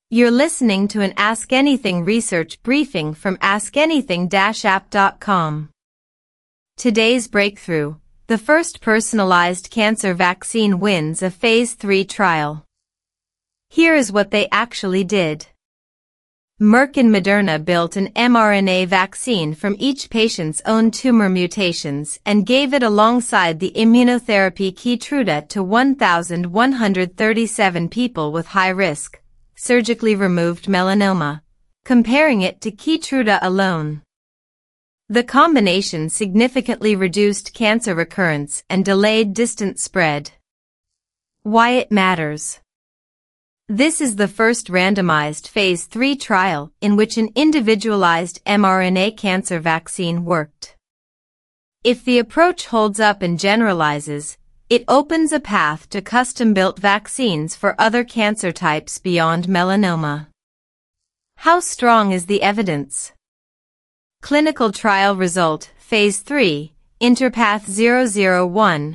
You're listening to an Ask Anything research briefing from askanything-app.com. Today's breakthrough: the first personalized cancer vaccine wins a Phase 3 trial. Here is what they actually did. Merck and Moderna built an mRNA vaccine from each patient's own tumor mutations and gave it alongside the immunotherapy Keytruda to 1,137 people with high-risk, surgically removed melanoma, comparing it to Keytruda alone. The combination significantly reduced cancer recurrence and delayed distant spread. Why it matters. This is the first randomized Phase 3 trial in which an individualized mRNA cancer vaccine worked. If the approach holds up and generalizes, it opens a path to custom-built vaccines for other cancer types beyond melanoma. How strong is the evidence? Clinical trial result: Phase 3, INTerpath 001,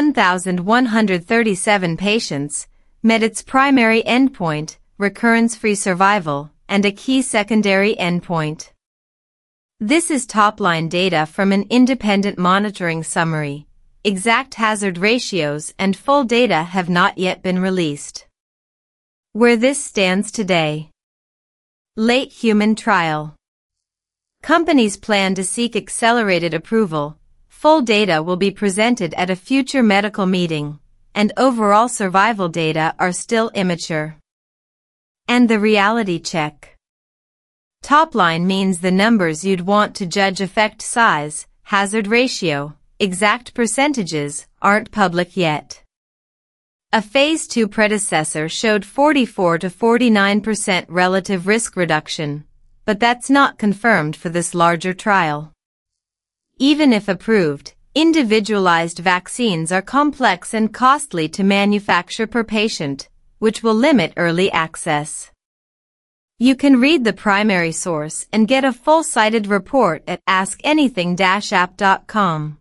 1,137 patients, met its primary endpoint, recurrence-free survival, and a key secondary endpoint. This is top-line data from an independent monitoring summary. Exact hazard ratios and full data have not yet been released. Where this stands today. Late human trial. Companies plan to seek accelerated approval. Full data will be presented at a future medical meeting, and overall survival data are still immature. And the reality check. Top line means the numbers you'd want to judge effect size, hazard ratio. Exact percentages aren't public yet. A Phase 2 predecessor showed 44 to 49% relative risk reduction, but that's not confirmed for this larger trial. Even if approved, individualized vaccines are complex and costly to manufacture per patient, which will limit early access. You can read the primary source and get a full-cited report at askanything-app.com.